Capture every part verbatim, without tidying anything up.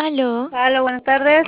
Aló, Hola, buenas tardes.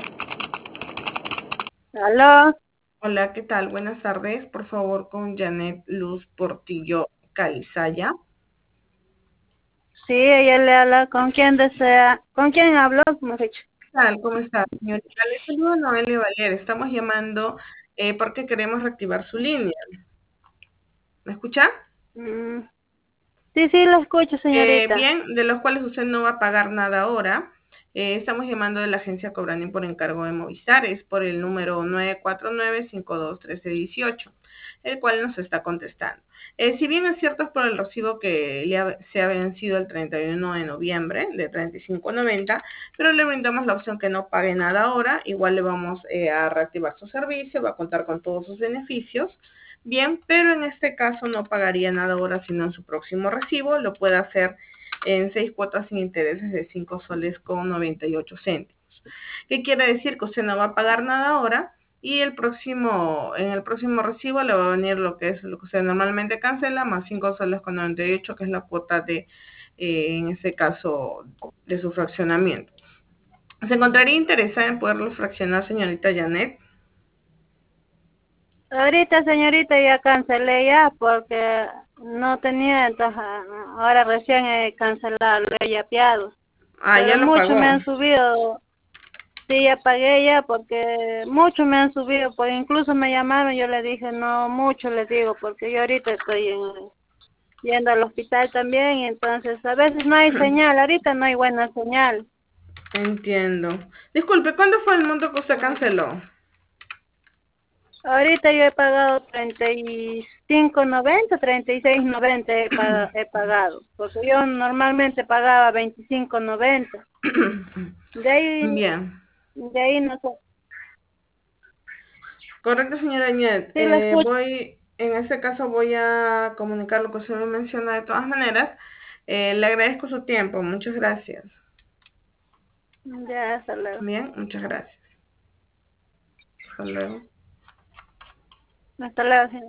Aló. Hola, ¿qué tal? Buenas tardes. Por favor, con Janet Luz Portillo Calizaya. Sí, ella le habla. ¿Con quién desea? ¿Con quién habló? Mejor dicho. ¿Qué tal? ¿Cómo está, señorita? Le saludo a Noelia Valer. Estamos llamando eh, porque queremos reactivar su línea. ¿Me escucha? Mm, sí, sí, lo escucho, Eh, señorita. bien, de los cuales usted no va a pagar nada ahora. Eh, estamos llamando de la agencia Cobrani por encargo de Movistar, es por el número nueve cuatro nueve, cinco dos uno tres uno ocho, el cual nos está contestando. Eh, si bien es cierto es por el recibo que le ha- se ha vencido el treinta y uno de noviembre de treinta y cinco noventa, pero le brindamos la opción que no pague nada ahora. Igual le vamos eh, a reactivar su servicio, va a contar con todos sus beneficios. Bien, pero en este caso no pagaría nada ahora, sino en su próximo recibo. Lo puede hacer en seis cuotas sin intereses de cinco soles con noventa y ocho céntimos. ¿Qué quiere decir? Que usted no va a pagar nada ahora y el próximo, en el próximo recibo le va a venir lo que es lo que usted normalmente cancela, más cinco soles con noventa y ocho, que es la cuota de, eh, en este caso, de su fraccionamiento. ¿Se encontraría interesada en poderlo fraccionar, señorita Janet? Ahorita, señorita, ya cancelé ya porque no tenía, entonces ahora recién he cancelado, lo he yapeado. Ah, ya Pero lo mucho pagó. me han subido. Sí, ya pagué ya porque mucho me han subido, pues incluso me llamaron, yo le dije no mucho, les digo, porque yo ahorita estoy en, yendo al hospital también y entonces a veces no hay señal, ahorita no hay buena señal. Entiendo. Disculpe, ¿cuándo fue el monto que usted canceló? Ahorita yo he pagado treinta y cinco noventa, treinta y seis noventa he, paga- he pagado, porque yo normalmente pagaba veinticinco noventa. De ahí, Bien. de ahí no sé. Correcto, señora Ñet. Sí, lo Eh, escucho. voy, en este caso voy a comunicar lo que usted me menciona de todas maneras. Eh, le agradezco su tiempo. Muchas gracias. Ya, hasta luego. Bien, muchas gracias. Hasta luego. Hasta luego, señor.